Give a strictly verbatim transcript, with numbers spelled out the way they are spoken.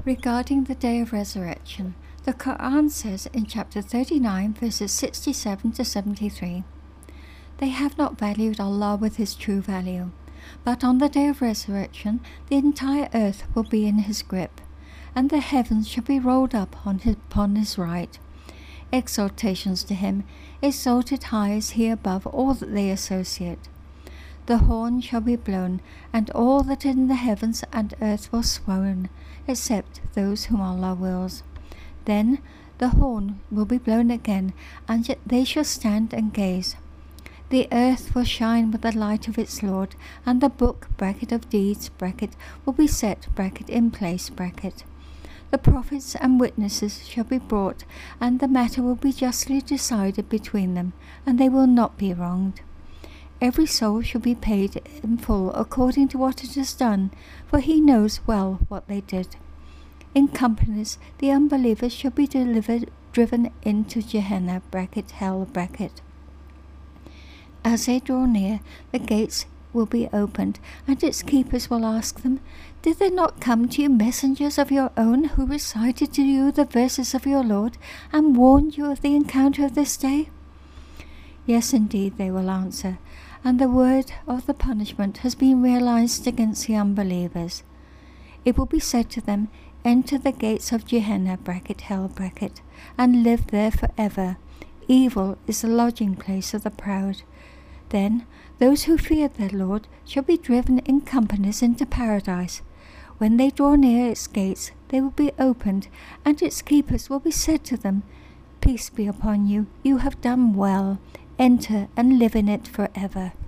Regarding the day of resurrection, the Quran says in chapter thirty-nine, verses sixty-seven to seventy-three, "They have not valued Allah with His true value, but on the day of resurrection the entire earth will be in His grip, and the heavens shall be rolled up on his, upon His right. Exaltations to Him, exalted high is He above all that they associate. The horn shall be blown, and all that in the heavens and earth will swoon, except those whom Allah wills. Then the horn will be blown again, and yet they shall stand and gaze. The earth will shine with the light of its Lord, and the book bracket of deeds bracket will be set bracket in place bracket. The prophets and witnesses shall be brought, and the matter will be justly decided between them, and they will not be wronged. Every soul shall be paid in full according to what it has done, for He knows well what they did. In companies the unbelievers shall be delivered, driven into Gehenna bracket hell bracket. As they draw near, the gates will be opened, and its keepers will ask them, "Did there not come to you messengers of your own who recited to you the verses of your Lord, and warned you of the encounter of this day?" "Yes, indeed," they will answer, and the word of the punishment has been realized against the unbelievers. It will be said to them, "Enter the gates of Gehenna bracket hell bracket, and live there forever. Evil is the lodging place of the proud." Then those who feared their Lord shall be driven in companies into paradise. When they draw near its gates, they will be opened, and its keepers will be said to them, "Peace be upon you, you have done well. Enter and live in it forever."